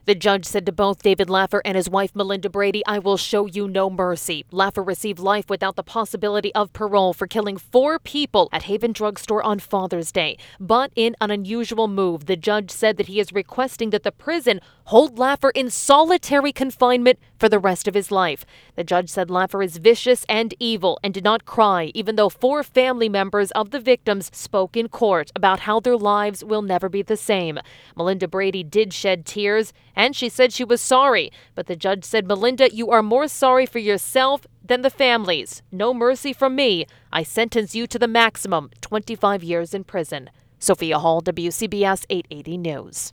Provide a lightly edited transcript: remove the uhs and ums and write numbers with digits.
The judge said to both David Laffer and his wife Melinda Brady, "I will show you no mercy." Laffer received life without the possibility of parole for killing 4 people at Haven Drug Store on Father's Day. But in an unusual move, the judge said that he is requesting that the prison hold Laffer in solitary confinement for the rest of his life. The judge said Laffer is vicious and evil and did not cry, even though 4 family members of the victims spoke in court about how their lives will never be the same. Melinda Brady did shed tears, and she said she was sorry. But the judge said, "Melinda, you are more sorry for yourself than the families. No mercy from me. I sentence you to the maximum, 25 years in prison." Sophia Hall, WCBS 880 News.